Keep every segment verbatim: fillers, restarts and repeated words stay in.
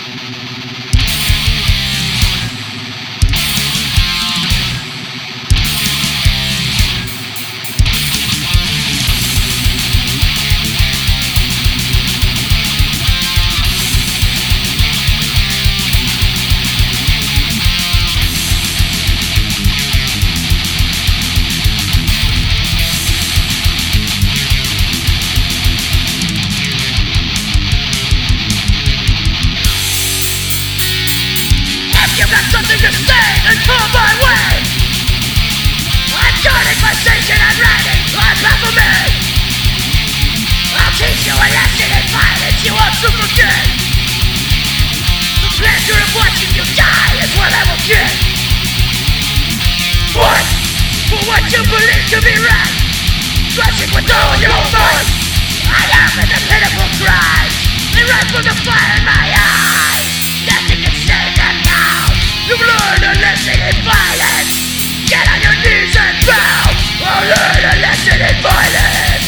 You believe to be right, crushing with all your might. I am in the pitiful cries, they run from the fire in my eyes. Nothing can save them now. You've learned a lesson in violence. Get on your knees and bow. I'll learn a lesson in violence.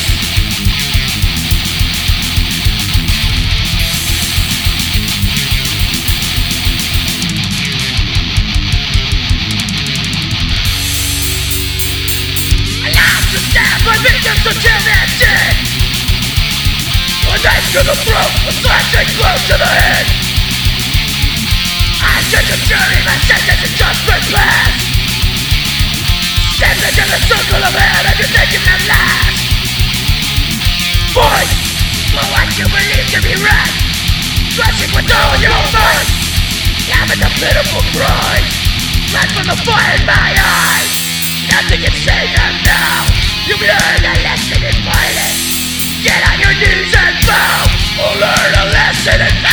My victims until they're dead. A knife to the throat, a slashing blow to the head. I take a journey, my sentence has just been passed. Step into the circle of hell and you think you can last. Fight for what you believe to be right, crushing with all your might. Having a pitiful cry, run from the fire in my eyes. Nothing can save them now. You've learned a lesson in violence. Get on your knees and bow, or learn a lesson in